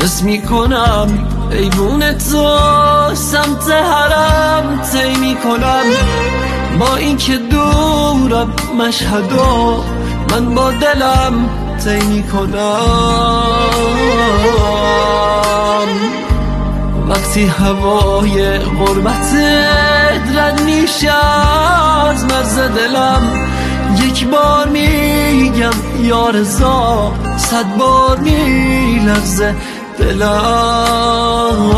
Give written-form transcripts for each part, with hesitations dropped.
حس میکنم ایوون تو سمت حرم طی میکنم. با اینکه دورم مشهدو من با دلم طی میکنم. وقتی هوای غربتت رد میشه از مرز دلم، یک بار میگم یا رضا، 100 بار میلرزه دلم.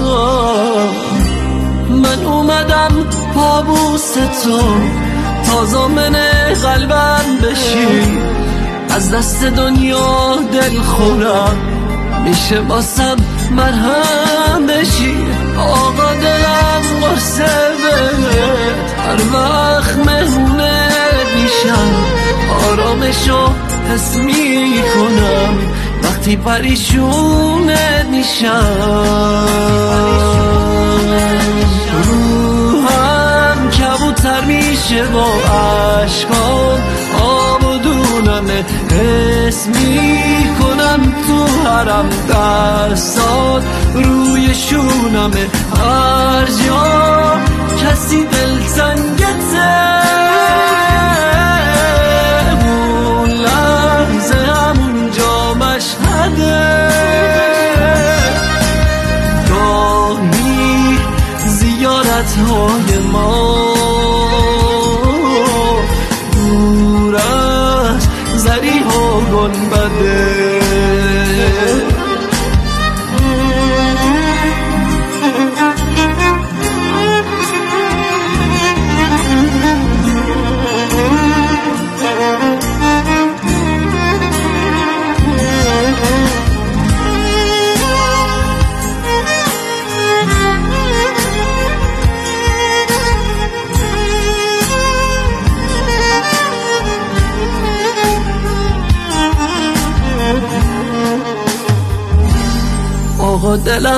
من اومدم پابوس تو تا ضامن قلبم بشی، از دست دنیا دل خورم میشه باسم مرهم بشی. آقا دلم قرصه بهت هر وقت مهمونه میشم، آرامشو حس میکنم وقتی پریشونه میشم. روحم کبوتر میشه با عشقام، آب و دونمه حس میکنم تو حرم دستات روی شونمه. هر جا کسی دلتنگته اون لحظه همونجا مشهده. گاهی زیارتهای ما دور از ضریح و گنبده. آقا دلم